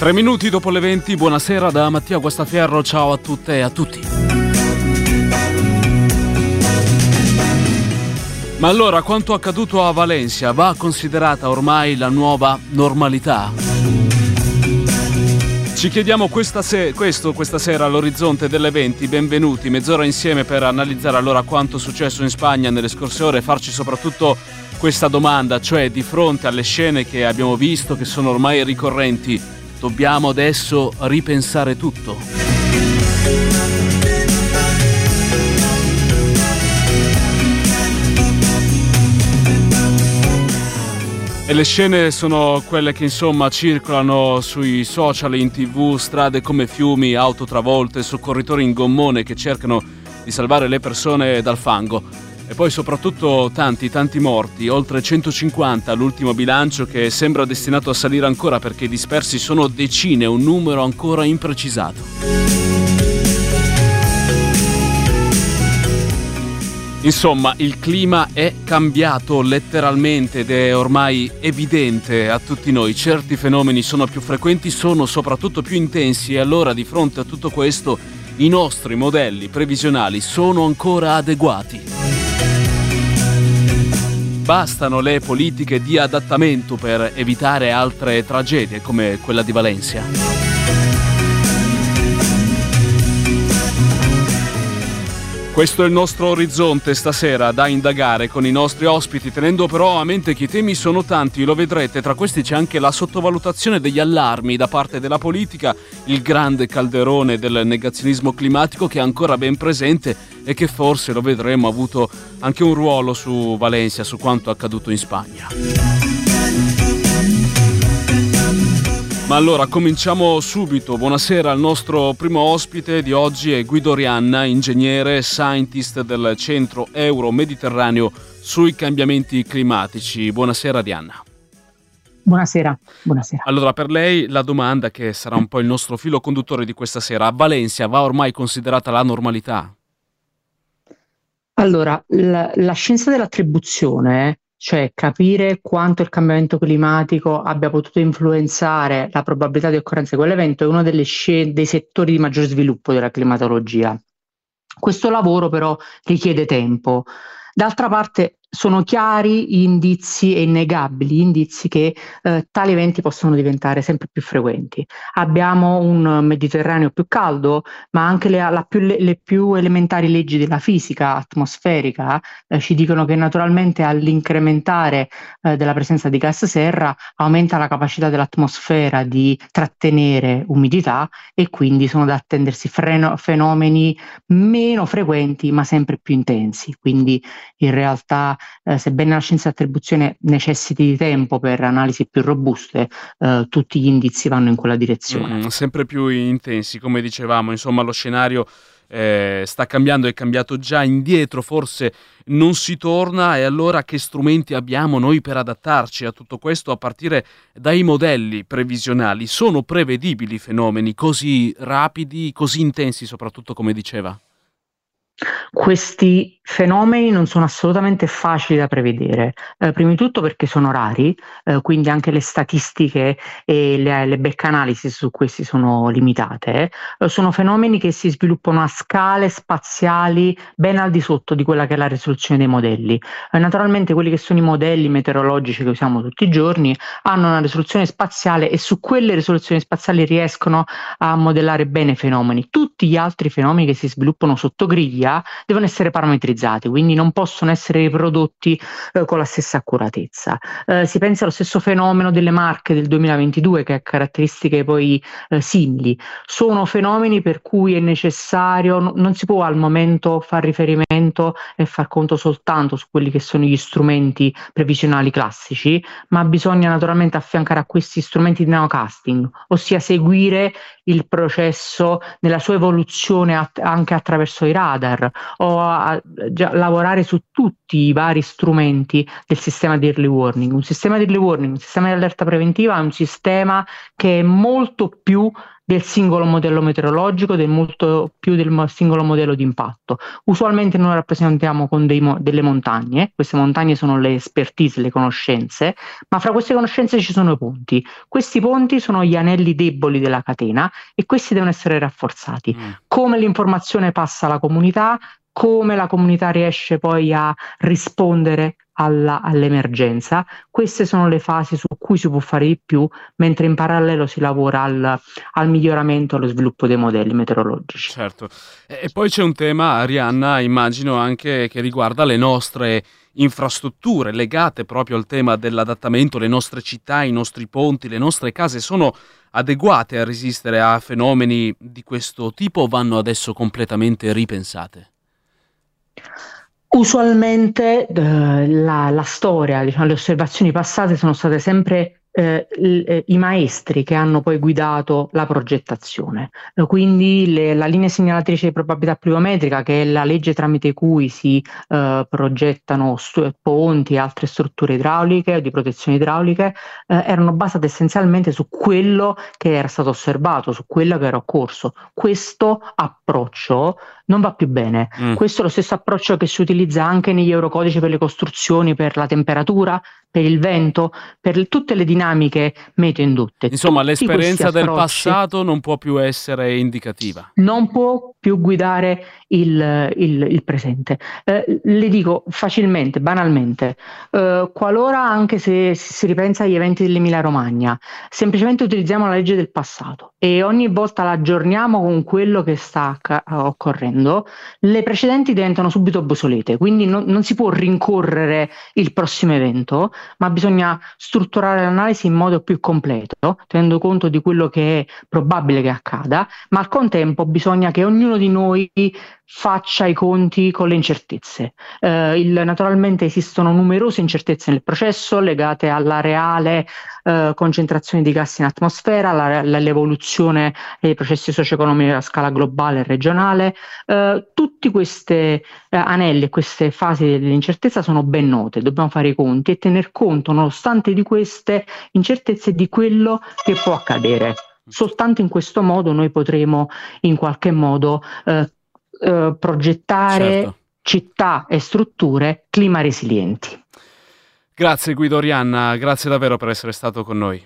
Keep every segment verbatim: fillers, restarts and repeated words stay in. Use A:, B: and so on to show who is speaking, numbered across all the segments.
A: Tre minuti dopo le venti, buonasera da Mattia Guastaferro, ciao a tutte e a tutti. Ma allora, quanto accaduto a Valencia va considerata ormai la nuova normalità? Ci chiediamo questa se- questo questa sera all'orizzonte delle venti. Benvenuti, mezz'ora insieme per analizzare allora quanto successo in Spagna nelle scorse ore e farci soprattutto questa domanda, cioè di fronte alle scene che abbiamo visto, che sono ormai ricorrenti, dobbiamo adesso ripensare tutto. E le scene sono quelle che insomma circolano sui social, in tv, strade come fiumi, auto travolte, soccorritori in gommone che cercano di salvare le persone dal fango. E poi soprattutto tanti, tanti morti, oltre centocinquanta l'ultimo bilancio, che sembra destinato a salire ancora perché i dispersi sono decine, un numero ancora imprecisato. Insomma, il clima è cambiato letteralmente ed è ormai evidente a tutti noi. Certi fenomeni sono più frequenti, sono soprattutto più intensi e allora di fronte a tutto questo i nostri modelli previsionali sono ancora adeguati. Bastano le politiche di adattamento per evitare altre tragedie come quella di Valencia. Questo è il nostro orizzonte stasera da indagare con i nostri ospiti, tenendo però a mente che i temi sono tanti, lo vedrete. Tra questi c'è anche la sottovalutazione degli allarmi da parte della politica, il grande calderone del negazionismo climatico che è ancora ben presente e che forse, lo vedremo, ha avuto anche un ruolo su Valencia, su quanto accaduto in Spagna. Ma allora cominciamo subito. Buonasera al nostro primo ospite di oggi, è Guido Rianna, ingegnere scientist del Centro Euro-Mediterraneo sui cambiamenti climatici. Buonasera Rianna.
B: Buonasera, buonasera.
A: Allora, per lei la domanda che sarà un po' il nostro filo conduttore di questa sera: a Valencia va ormai considerata la normalità?
B: Allora, la, la scienza dell'attribuzione, cioè capire quanto il cambiamento climatico abbia potuto influenzare la probabilità di occorrenza di quell'evento, è uno delle sci- dei settori di maggior sviluppo della climatologia. Questo lavoro però richiede tempo. D'altra parte sono chiari gli indizi e innegabili gli indizi che eh, tali eventi possono diventare sempre più frequenti. Abbiamo un Mediterraneo più caldo, ma anche le, la più, le, le più elementari leggi della fisica atmosferica eh, ci dicono che naturalmente all'incrementare eh, della presenza di gas serra aumenta la capacità dell'atmosfera di trattenere umidità e quindi sono da attendersi freno, fenomeni meno frequenti ma sempre più intensi. Quindi in realtà Eh, sebbene la scienza dell'attribuzione necessiti di tempo per analisi più robuste, eh, tutti gli indizi vanno in quella direzione.
A: Mm, sempre più intensi, come dicevamo, insomma lo scenario eh, sta cambiando, è cambiato già, indietro forse non si torna. E allora che strumenti abbiamo noi per adattarci a tutto questo, a partire dai modelli previsionali? Sono prevedibili fenomeni così rapidi, così intensi soprattutto, come diceva?
B: Questi fenomeni non sono assolutamente facili da prevedere, eh, prima di tutto perché sono rari, eh, quindi anche le statistiche e le, le back analysis su questi sono limitate. Eh, sono fenomeni che si sviluppano a scale spaziali ben al di sotto di quella che è la risoluzione dei modelli. Eh, naturalmente quelli che sono i modelli meteorologici che usiamo tutti i giorni hanno una risoluzione spaziale e su quelle risoluzioni spaziali riescono a modellare bene i fenomeni. Tutti gli altri fenomeni che si sviluppano sotto griglia devono essere parametrizzati, quindi non possono essere riprodotti eh, con la stessa accuratezza. Eh, si pensa allo stesso fenomeno delle Marche del duemilaventidue, che ha caratteristiche poi eh, simili. Sono fenomeni per cui è necessario, no, non si può al momento far riferimento e far conto soltanto su quelli che sono gli strumenti previsionali classici, ma bisogna naturalmente affiancare a questi strumenti di nowcasting, ossia seguire il processo nella sua evoluzione at- anche attraverso i radar, o a, già, lavorare su tutti i vari strumenti del sistema di early warning. Un sistema di early warning, un sistema di allerta preventiva è un sistema che è molto più del singolo modello meteorologico, del molto più del mo- singolo modello di impatto. Usualmente noi rappresentiamo con dei mo- delle montagne, queste montagne sono le expertise, le conoscenze, ma fra queste conoscenze ci sono i ponti. Questi ponti sono gli anelli deboli della catena e questi devono essere rafforzati.
A: Mm.
B: Come l'informazione passa alla comunità, come la comunità riesce poi a rispondere alla- all'emergenza. Queste sono le fasi su cui si può fare di più, mentre in parallelo si lavora al, al miglioramento e allo sviluppo dei modelli meteorologici.
A: Certo. E e poi c'è un tema, Arianna, immagino anche che riguarda le nostre infrastrutture legate proprio al tema dell'adattamento. Le nostre città, i nostri ponti, le nostre case sono adeguate a resistere a fenomeni di questo tipo o vanno adesso completamente ripensate?
B: Usualmente eh, la, la storia, diciamo, le osservazioni passate sono state sempre eh, l- eh, i maestri che hanno poi guidato la progettazione. Eh, quindi le- la linea segnalatrice di probabilità pluviometrica, che è la legge tramite cui si eh, progettano stu- ponti e altre strutture idrauliche o di protezione idrauliche, eh, erano basate essenzialmente su quello che era stato osservato, su quello che era occorso. Questo approccio non va più bene.
A: Mm.
B: Questo è lo stesso approccio che si utilizza anche negli eurocodici per le costruzioni, per la temperatura, per il vento, per le- tutte le dinamiche meteo indotte.
A: Insomma,
B: Tutti questi
A: l'esperienza del
B: approcci
A: passato non può più essere indicativa.
B: non può più guidare il, il- il presente. Eh, le dico facilmente, banalmente, eh, qualora anche se si ripensa agli eventi dell'Emilia-Romagna, semplicemente utilizziamo la legge del passato e ogni volta la aggiorniamo con quello che sta acca- occorrendo, le precedenti diventano subito obsolete, quindi non, non si può rincorrere il prossimo evento, ma bisogna strutturare l'analisi in modo più completo, tenendo conto di quello che è probabile che accada, ma al contempo bisogna che ognuno di noi faccia i conti con le incertezze. Eh, il- naturalmente esistono numerose incertezze nel processo legate alla reale eh, concentrazione di gas in atmosfera, alla- all'evoluzione dei processi socio-economici a scala globale e regionale. Eh, tutti questi eh, anelli e queste fasi dell'incertezza sono ben note, dobbiamo fare i conti e tener conto, nonostante di queste incertezze, di quello che può accadere. Soltanto in questo modo noi potremo in qualche modo eh, eh,
A: Certo.
B: progettare città e strutture clima resilienti.
A: Grazie Guido Rianna, grazie davvero per essere stato con noi.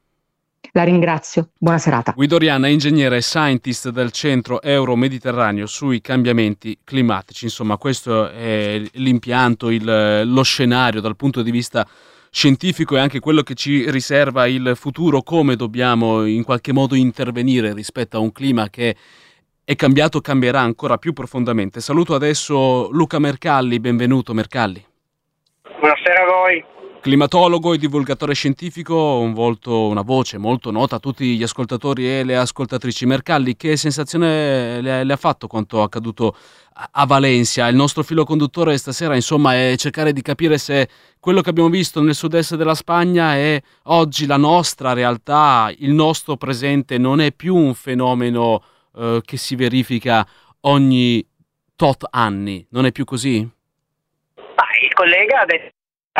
B: La ringrazio, buona serata.
A: Guido Rianna è ingegnere e scientist del Centro Euro-Mediterraneo sui cambiamenti climatici. Insomma, questo è l'impianto, il- lo scenario dal punto di vista scientifico e anche quello che ci riserva il futuro, come dobbiamo in qualche modo intervenire rispetto a un clima che è cambiato, cambierà ancora più profondamente. Saluto adesso Luca Mercalli, benvenuto Mercalli.
C: Buonasera a voi.
A: Climatologo e divulgatore scientifico, un volto, una voce molto nota a tutti gli ascoltatori e le ascoltatrici. Mercalli, che sensazione le, le ha fatto quanto accaduto a, a Valencia? Il nostro filo conduttore stasera, insomma, è cercare di capire se quello che abbiamo visto nel sud-est della Spagna è oggi la nostra realtà, il nostro presente, non è più un fenomeno eh, che si verifica ogni tot anni, non è più così?
C: Ma il collega ha detto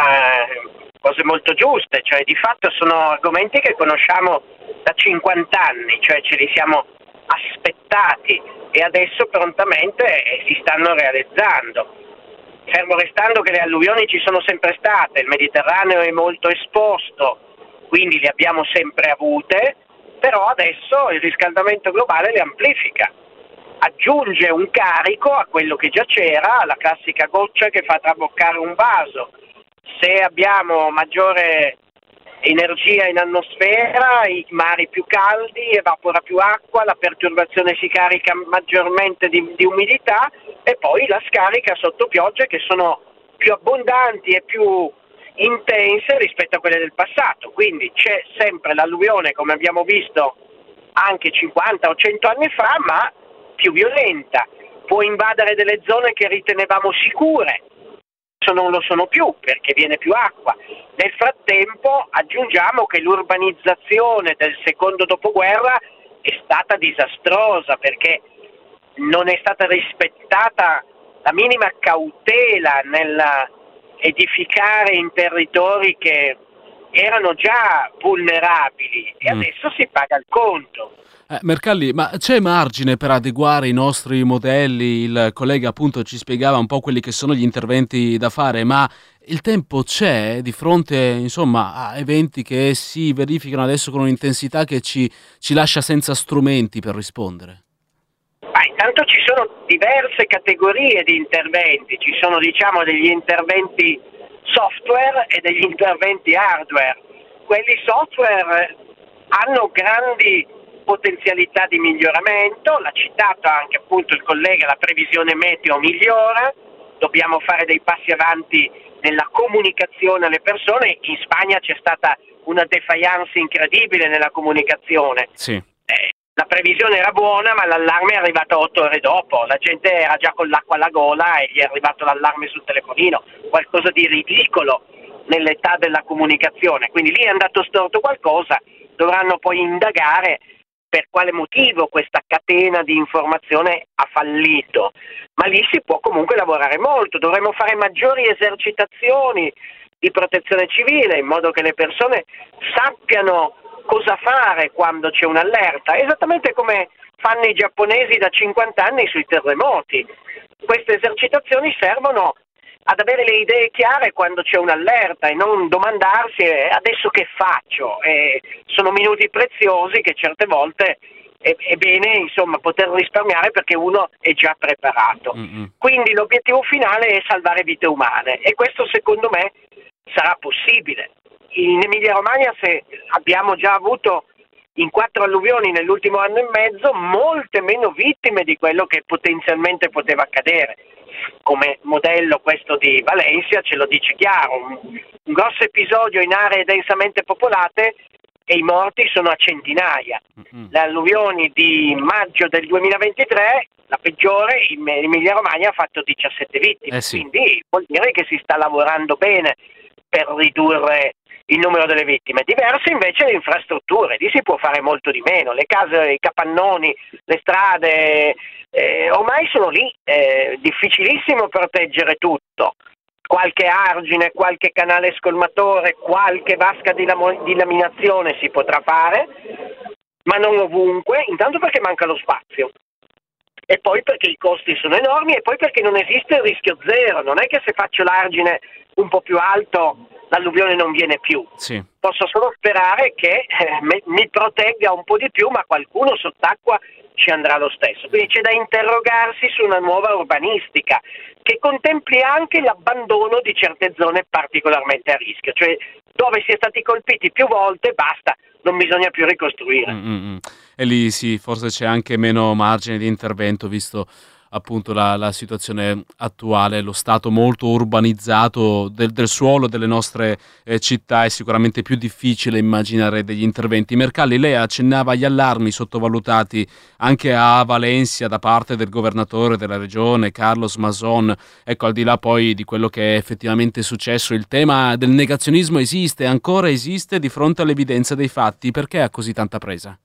C: eh, cose molto giuste, cioè di fatto sono argomenti che conosciamo da cinquanta anni, cioè ce li siamo aspettati e adesso prontamente eh, si stanno realizzando. Fermo restando che le alluvioni ci sono sempre state, il Mediterraneo è molto esposto, quindi le abbiamo sempre avute, però adesso il riscaldamento globale le amplifica. Aggiunge un carico a quello che già c'era, la classica goccia che fa traboccare un vaso. Se abbiamo maggiore energia in atmosfera, i mari più caldi, evapora più acqua, la perturbazione si carica maggiormente di, di umidità e poi la scarica sotto piogge che sono più abbondanti e più intense rispetto a quelle del passato. Quindi c'è sempre l'alluvione, come abbiamo visto anche cinquanta o cento anni fa, ma più violenta, può invadere delle zone che ritenevamo sicure, adesso non lo sono più perché viene più acqua. Nel frattempo aggiungiamo che l'urbanizzazione del secondo dopoguerra è stata disastrosa perché non è stata rispettata la minima cautela nel edificare in territori che erano già vulnerabili e
A: Mm.
C: adesso si paga il conto.
A: Eh, Mercalli, ma c'è margine per adeguare i nostri modelli? Il collega appunto ci spiegava un po' quelli che sono gli interventi da fare, ma il tempo c'è di fronte, insomma, a eventi che si verificano adesso con un'intensità che ci, ci lascia senza strumenti per rispondere?
C: Ma intanto ci sono diverse categorie di interventi, ci sono diciamo degli interventi software e degli interventi hardware. Quelli software hanno grandi potenzialità di miglioramento, l'ha citato anche appunto il collega, la previsione meteo migliora, dobbiamo fare dei passi avanti nella comunicazione alle persone. In Spagna c'è stata una defiance incredibile nella comunicazione.
A: Sì.
C: Eh, la previsione era buona, ma l'allarme è arrivato otto ore dopo, la gente era già con l'acqua alla gola e gli è arrivato l'allarme sul telefonino, qualcosa di ridicolo nell'età della comunicazione, quindi lì è andato storto qualcosa, dovranno poi indagare per quale motivo questa catena di informazione ha fallito, ma lì si può comunque lavorare molto, dovremmo fare maggiori esercitazioni di protezione civile in modo che le persone sappiano cosa fare quando c'è un'allerta, esattamente come fanno i giapponesi da cinquanta anni sui terremoti. Queste esercitazioni servono ad avere le idee chiare quando c'è un'allerta e non domandarsi eh, adesso che faccio. Eh, sono minuti preziosi che certe volte è, è bene insomma poter risparmiare perché uno è già preparato. Mm-hmm. Quindi l'obiettivo finale è salvare vite umane e questo secondo me sarà possibile. In Emilia Romagna se abbiamo già avuto in quattro alluvioni nell'ultimo anno e mezzo molte meno vittime di quello che potenzialmente poteva accadere. Come modello questo di Valencia ce lo dice chiaro, un, un grosso episodio in aree densamente popolate e i morti sono a centinaia. Mm-hmm. Le alluvioni di maggio del duemilaventitré, la peggiore, in Emilia Romagna ha fatto diciassette vittime, eh sì. Quindi vuol dire che si sta lavorando bene per ridurre il numero delle vittime. Diverse invece le infrastrutture, lì si può fare molto di meno, le case, i capannoni, le strade, eh, ormai sono lì, è difficilissimo proteggere tutto, qualche argine, qualche canale scolmatore, qualche vasca di, lam- di laminazione si potrà fare, ma non ovunque, intanto perché manca lo spazio. E poi perché i costi sono enormi e poi perché non esiste il rischio zero, non è che se faccio l'argine un po' più alto l'alluvione non viene più. Sì. Posso solo sperare che eh, me, mi protegga un po' di più, ma qualcuno sott'acqua ci andrà lo stesso. Quindi c'è da interrogarsi su una nuova urbanistica che contempli anche l'abbandono di certe zone particolarmente a rischio, cioè dove si è stati colpiti più volte basta, non bisogna più ricostruire.
A: Mm-hmm. E lì sì, forse c'è anche meno margine di intervento visto appunto la, la situazione attuale, lo stato molto urbanizzato del, del suolo delle nostre eh, città. È sicuramente più difficile immaginare degli interventi. Mercalli, lei accennava agli allarmi sottovalutati anche a Valencia da parte del governatore della regione Carlos Mazón. Ecco, al di là poi di quello che è effettivamente successo, il tema del negazionismo esiste, ancora esiste di fronte all'evidenza dei fatti. Perché ha così tanta presa?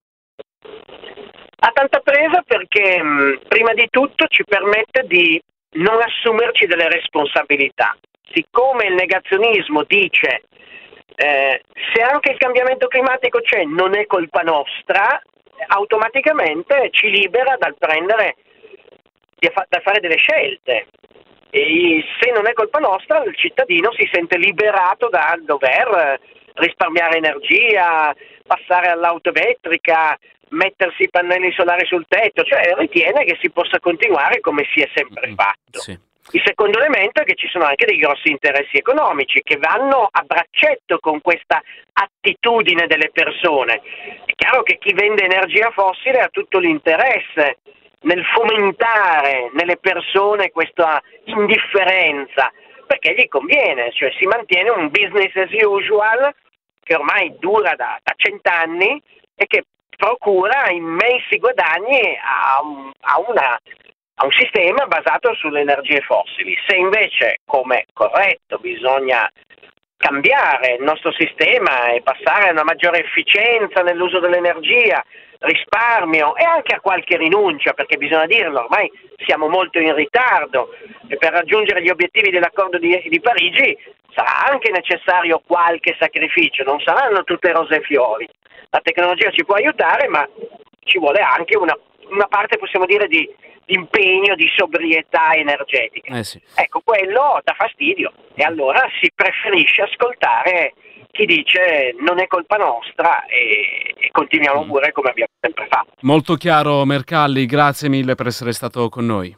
C: Ha tanta presa perché mh, prima di tutto ci permette di non assumerci delle responsabilità. Siccome il negazionismo dice eh, se anche il cambiamento climatico c'è non è colpa nostra, automaticamente ci libera dal prendere, dal fare delle scelte. E se non è colpa nostra, il cittadino si sente liberato dal dover risparmiare energia, passare all'auto elettrica, mettersi i pannelli solari sul tetto, cioè ritiene che si possa continuare come si è sempre fatto. Sì. Il secondo elemento è che ci sono anche dei grossi interessi economici che vanno a braccetto con questa attitudine delle persone. È chiaro che chi vende energia fossile ha tutto l'interesse nel fomentare nelle persone questa indifferenza, perché gli conviene, cioè si mantiene un business as usual che ormai dura da, da cent'anni e che procura immensi guadagni a un, a, una, a un sistema basato sulle energie fossili. Se invece, come corretto, bisogna cambiare il nostro sistema e passare a una maggiore efficienza nell'uso dell'energia, risparmio e anche a qualche rinuncia, perché bisogna dirlo, ormai siamo molto in ritardo e per raggiungere gli obiettivi dell'accordo di, di Parigi sarà anche necessario qualche sacrificio, non saranno tutte rose e fiori. La tecnologia ci può aiutare, ma ci vuole anche una, una parte, possiamo dire, di, di impegno, di sobrietà energetica.
A: Eh sì.
C: Ecco, quello dà fastidio e allora si preferisce ascoltare chi dice non è colpa nostra e, e continuiamo pure come abbiamo sempre fatto.
A: Molto chiaro, Mercalli, grazie mille per essere stato con noi.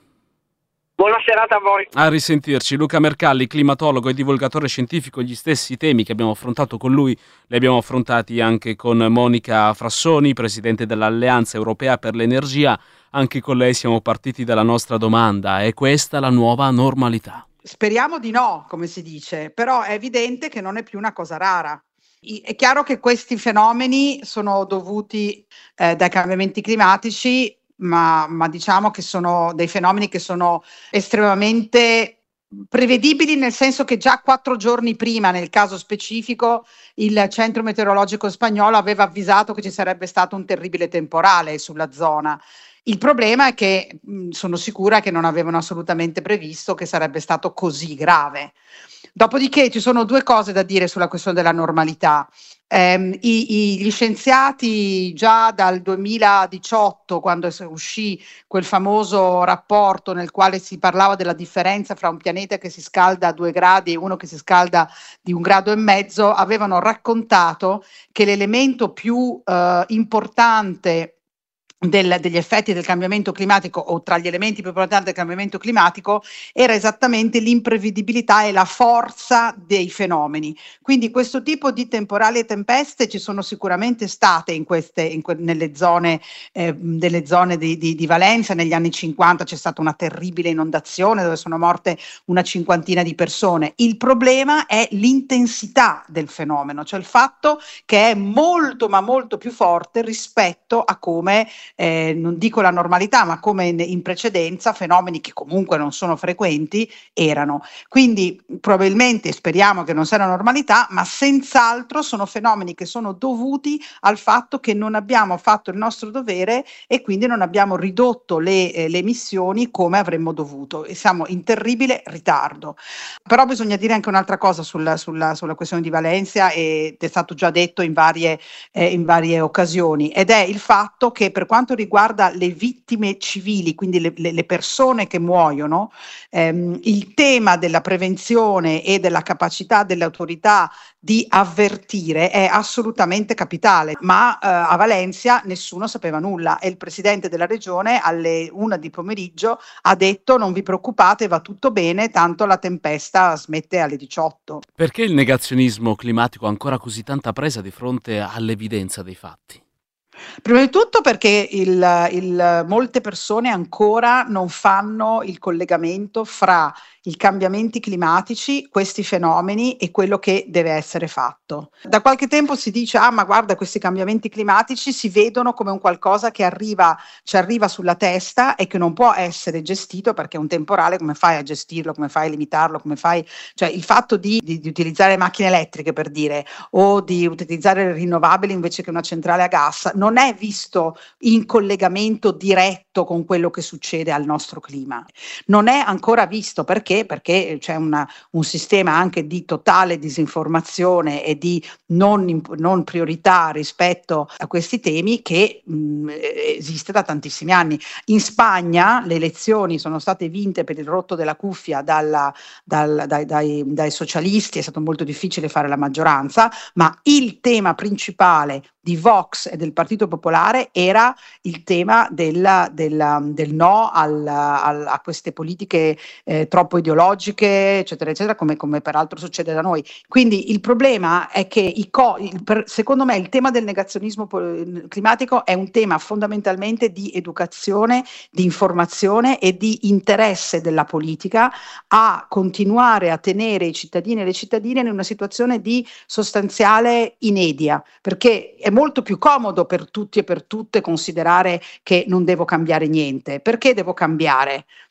C: Buona serata a voi.
A: A risentirci. Luca Mercalli, climatologo e divulgatore scientifico. Gli stessi temi che abbiamo affrontato con lui li abbiamo affrontati anche con Monica Frassoni, presidente dell'Alleanza Europea per l'Energia. Anche con lei siamo partiti dalla nostra domanda: è questa la nuova normalità?
D: Speriamo di no, come si dice, però è evidente che non è più una cosa rara. È chiaro che questi fenomeni sono dovuti eh, dai cambiamenti climatici, ma, ma diciamo che sono dei fenomeni che sono estremamente prevedibili, nel senso che già quattro giorni prima, nel caso specifico, il centro meteorologico spagnolo aveva avvisato che ci sarebbe stato un terribile temporale sulla zona. Il problema è che mh, sono sicura che non avevano assolutamente previsto che sarebbe stato così grave. Dopodiché ci sono due cose da dire sulla questione della normalità. Eh, i, i, gli scienziati già dal duemiladiciotto, quando uscì quel famoso rapporto nel quale si parlava della differenza fra un pianeta che si scalda a due gradi e uno che si scalda di un grado e mezzo, avevano raccontato che l'elemento più eh, importante Del, degli effetti del cambiamento climatico, o tra gli elementi più importanti del cambiamento climatico, era esattamente l'imprevedibilità e la forza dei fenomeni. Quindi questo tipo di temporali e tempeste ci sono sicuramente state in queste, in que- nelle zone, eh, delle zone di, di, di Valencia. Negli anni cinquanta c'è stata una terribile inondazione dove sono morte una cinquantina di persone. Il problema è l'intensità del fenomeno, cioè il fatto che è molto ma molto più forte rispetto a come Eh, non dico la normalità, ma come in, in precedenza, fenomeni che comunque non sono frequenti erano. Quindi probabilmente, speriamo che non sia la normalità, ma senz'altro sono fenomeni che sono dovuti al fatto che non abbiamo fatto il nostro dovere e quindi non abbiamo ridotto le, eh, le emissioni come avremmo dovuto, e siamo in terribile ritardo. Però bisogna dire anche un'altra cosa sulla, sulla, sulla questione di Valencia, ed è stato già detto in varie, eh, in varie occasioni, ed è il fatto che per quanto riguarda le vittime civili, quindi le, le, le persone che muoiono, ehm, il tema della prevenzione e della capacità delle autorità di avvertire è assolutamente capitale, ma eh, a Valencia nessuno sapeva nulla e il presidente della regione alle una di pomeriggio ha detto: non vi preoccupate, va tutto bene, tanto la tempesta smette alle diciotto.
A: Perché il negazionismo climatico ha ancora così tanta presa di fronte all'evidenza dei fatti?
D: Prima di tutto perché il, il, molte persone ancora non fanno il collegamento fra i cambiamenti climatici, questi fenomeni e quello che deve essere fatto. Da qualche tempo si dice: ah, ma guarda, questi cambiamenti climatici si vedono come un qualcosa che arriva, ci arriva sulla testa e che non può essere gestito, perché un temporale come fai a gestirlo, come fai a limitarlo, come fai, cioè il fatto di, di, di utilizzare macchine elettriche, per dire, o di utilizzare rinnovabili invece che una centrale a gas, non è visto in collegamento diretto con quello che succede al nostro clima. Non è ancora visto perché perché c'è una, un sistema anche di totale disinformazione e di non, non priorità rispetto a questi temi che mh, esiste da tantissimi anni. In Spagna le elezioni sono state vinte per il rotto della cuffia dalla, dal, dai, dai, dai socialisti, è stato molto difficile fare la maggioranza, ma il tema principale di Vox e del Partito Popolare era il tema della, della, del no al, al, a queste politiche eh, troppo ideologiche, eccetera, eccetera, come, come peraltro succede da noi. Quindi il problema è che, i co- il, per, secondo me, il tema del negazionismo climatico è un tema fondamentalmente di educazione, di informazione e di interesse della politica a continuare a tenere i cittadini e le cittadine in una situazione di sostanziale inedia, perché è molto più comodo per tutti e per tutte considerare che non devo cambiare niente. Perché devo cambiare?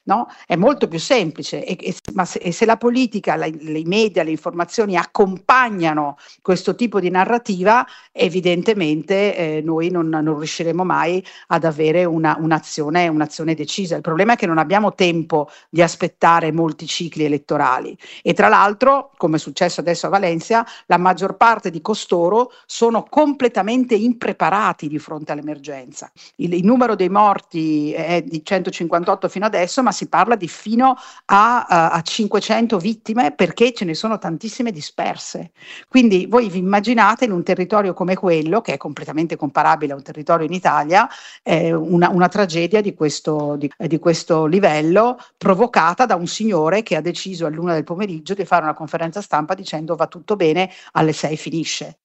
D: no? È molto più semplice, e, e, ma se, e se la politica, la, i media, le informazioni accompagnano questo tipo di narrativa, evidentemente eh, noi non, non riusciremo mai ad avere una, un'azione, un'azione decisa. Il problema è che non abbiamo tempo di aspettare molti cicli elettorali, e tra l'altro, come è successo adesso a Valencia, la maggior parte di costoro sono completamente impreparati di fronte all'emergenza. Il, il numero dei morti è di centocinquantotto fino adesso, ma si parla di fino a, a, a cinquecento vittime, perché ce ne sono tantissime disperse. Quindi voi vi immaginate in un territorio come quello, che è completamente comparabile a un territorio in Italia, eh, una, una tragedia di questo, di, di questo livello, provocata da un signore che ha deciso all'una del pomeriggio di fare una conferenza stampa dicendo va tutto bene, alle sei finisce.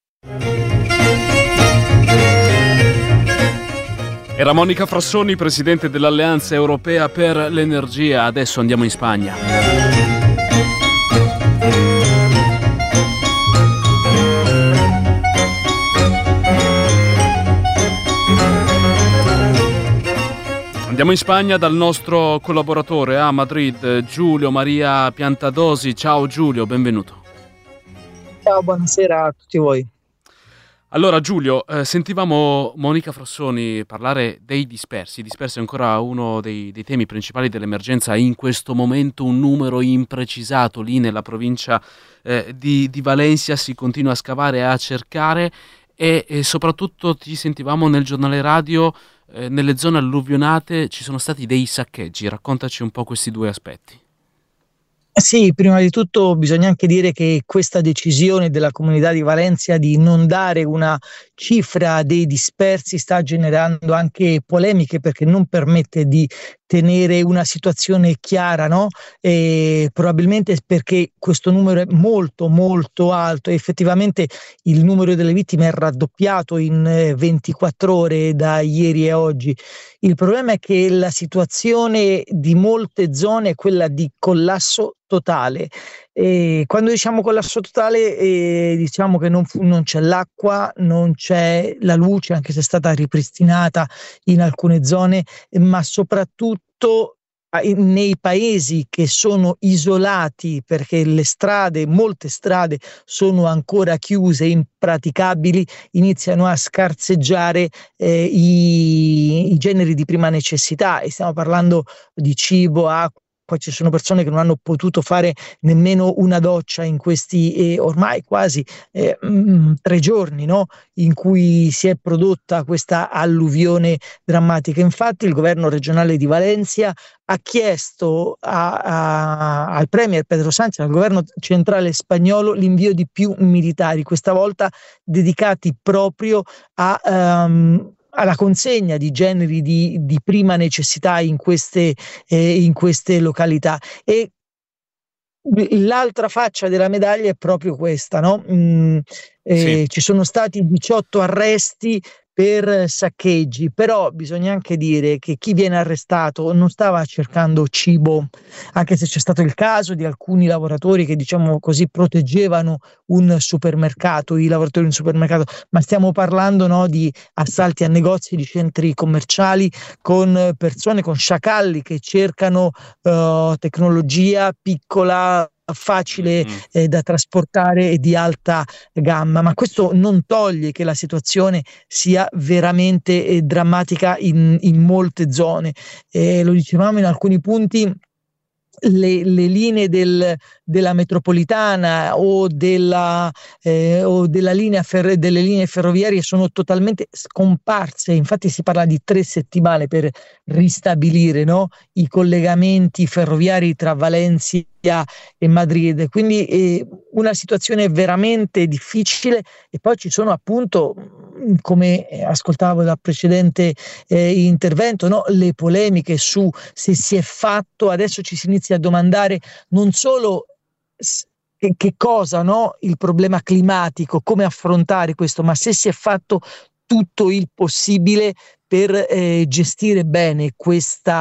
A: Era Monica Frassoni, presidente dell'Alleanza Europea per l'Energia. Adesso andiamo in Spagna. Andiamo in Spagna dal nostro collaboratore a Madrid, Giulio Maria Piantadosi. Ciao Giulio, benvenuto.
E: Ciao, buonasera a tutti voi.
A: Allora Giulio, eh, sentivamo Monica Frassoni parlare dei dispersi. I dispersi è ancora uno dei, dei temi principali dell'emergenza in questo momento, un numero imprecisato lì nella provincia eh, di, di Valencia, si continua a scavare e a cercare, e, e soprattutto ti sentivamo nel giornale radio, eh, nelle zone alluvionate ci sono stati dei saccheggi. Raccontaci un po' questi due aspetti.
E: Sì, prima di tutto bisogna anche dire che questa decisione della Comunità di Valencia di non dare una cifra dei dispersi sta generando anche polemiche, perché non permette di tenere una situazione chiara, no? E probabilmente perché questo numero è molto molto alto, e effettivamente il numero delle vittime è raddoppiato in ventiquattro ore da ieri a oggi. Il problema è che la situazione di molte zone è quella di collasso totale. E quando diciamo collasso totale eh, diciamo che non, non c'è l'acqua, non c'è la luce, anche se è stata ripristinata in alcune zone, ma soprattutto nei paesi che sono isolati, perché le strade, molte strade sono ancora chiuse, impraticabili, iniziano a scarseggiare eh, i, i generi di prima necessità, e stiamo parlando di cibo, acqua. Poi ci sono persone che non hanno potuto fare nemmeno una doccia in questi eh, ormai quasi eh, mh, tre giorni, no? In cui si è prodotta questa alluvione drammatica. Infatti il governo regionale di Valencia ha chiesto a, a, al premier Pedro Sánchez, al governo centrale spagnolo, l'invio di più militari, questa volta dedicati proprio a um, alla consegna di generi di, di prima necessità in queste, eh, in queste località. E l'altra faccia della medaglia è proprio questa, no? Mm, eh, sì. Ci sono stati diciotto arresti per saccheggi, però bisogna anche dire che chi viene arrestato non stava cercando cibo, anche se c'è stato il caso di alcuni lavoratori che, diciamo così, proteggevano un supermercato, i lavoratori di un supermercato, ma stiamo parlando, no, di assalti a negozi, di centri commerciali, con persone, con sciacalli che cercano uh, tecnologia piccola, facile eh, da trasportare e di alta gamma, ma questo non toglie che la situazione sia veramente eh, drammatica in, in molte zone. Eh, lo dicevamo in alcuni punti. Le, le linee del, della metropolitana o della, eh, o della linea ferro, delle linee ferroviarie sono totalmente scomparse. Infatti si parla di tre settimane per ristabilire, no, i collegamenti ferroviari tra Valencia e Madrid, quindi eh, una situazione veramente difficile. E poi ci sono, appunto, come ascoltavo dal precedente eh, intervento, no, le polemiche su se si è fatto, adesso ci si inizia a domandare non solo che, che cosa, no, il problema climatico, come affrontare questo, ma se si è fatto tutto il possibile per eh, gestire bene questa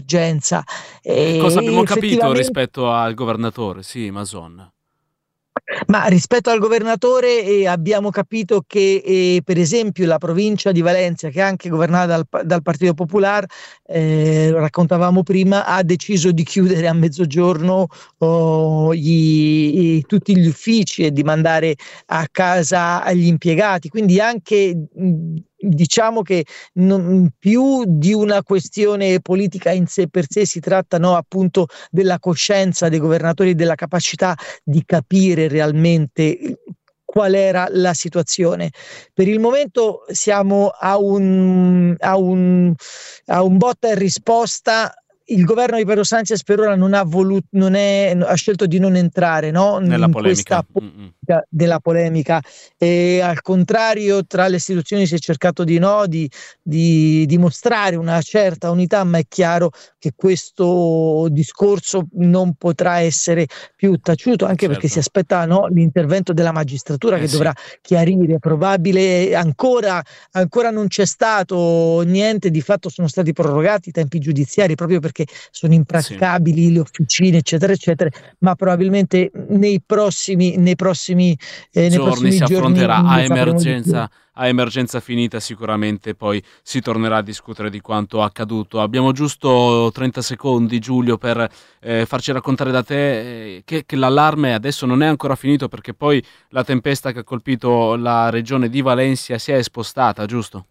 E: emergenza.
A: E cosa abbiamo capito rispetto al governatore, sì, Mason?
E: Ma rispetto al governatore eh, abbiamo capito che eh, per esempio la provincia di Valencia, che è anche governata dal, dal Partito Popolare, eh, lo raccontavamo prima, ha deciso di chiudere a mezzogiorno oh, gli, i, tutti gli uffici e di mandare a casa gli impiegati, quindi anche mh, diciamo che non, più di una questione politica in sé per sé, si tratta no, appunto della coscienza dei governatori, della capacità di capire realmente qual era la situazione. Per il momento siamo a un, a un, a un botta e risposta. Il governo di Pedro Sánchez per ora non ha voluto, non è, ha scelto di non entrare no,
A: nella
E: in
A: polemica.
E: questa polemica della polemica, e al contrario tra le istituzioni si è cercato di no, di, di dimostrare una certa unità, ma è chiaro che questo discorso non potrà essere più taciuto, anche certo. perché si aspetta no, l'intervento della magistratura eh che sì. dovrà chiarire. Probabile ancora, ancora non c'è stato niente, di fatto sono stati prorogati i tempi giudiziari proprio perché sono impraticabili sì. le officine eccetera eccetera, ma probabilmente nei prossimi nei prossimi, eh, nei prossimi
A: si affronterà
E: giorni
A: a emergenza a emergenza finita, sicuramente poi si tornerà a discutere di quanto accaduto. Abbiamo giusto trenta secondi, Giulio, per eh, farci raccontare da te eh, che, che l'allarme adesso non è ancora finito, perché poi la tempesta che ha colpito la regione di Valencia si è spostata, giusto?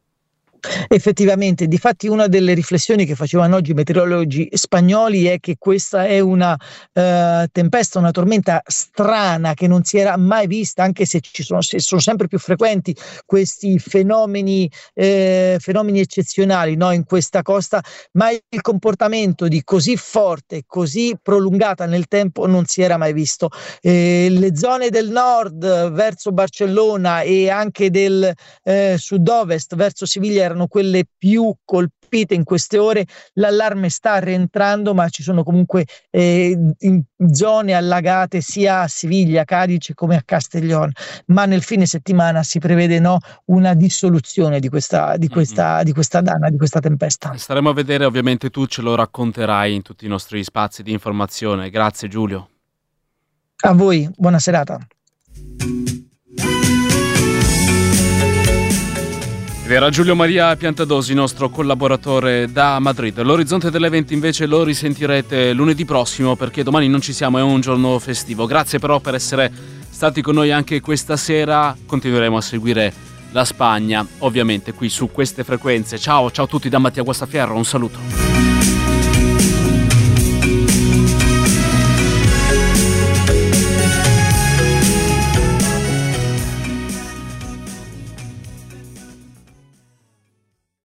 E: Effettivamente, difatti una delle riflessioni che facevano oggi i meteorologi spagnoli è che questa è una uh, tempesta, una tormenta strana che non si era mai vista, anche se ci sono, se sono sempre più frequenti questi fenomeni, eh, fenomeni eccezionali no, in questa costa, ma il comportamento di così forte, così prolungata nel tempo non si era mai visto. Eh, le zone del nord verso Barcellona e anche del eh, sud-ovest verso Siviglia erano quelle più colpite in queste ore. L'allarme sta rientrando, ma ci sono comunque eh, in zone allagate sia a Siviglia, Cadice come a Castellón, ma nel fine settimana si prevede no, una dissoluzione di questa, di questa, mm-hmm. di questa dana, di questa tempesta.
A: Staremo a vedere, ovviamente tu ce lo racconterai in tutti i nostri spazi di informazione. Grazie Giulio.
E: A voi, buona serata.
A: Era Giulio Maria Piantadosi, nostro collaboratore da Madrid. L'orizzonte dell'evento invece lo risentirete lunedì prossimo, perché domani non ci siamo, è un giorno festivo. Grazie però per essere stati con noi anche questa sera. Continueremo a seguire la Spagna, ovviamente qui su queste frequenze. Ciao, ciao a tutti da Mattia Guastafierro, un saluto.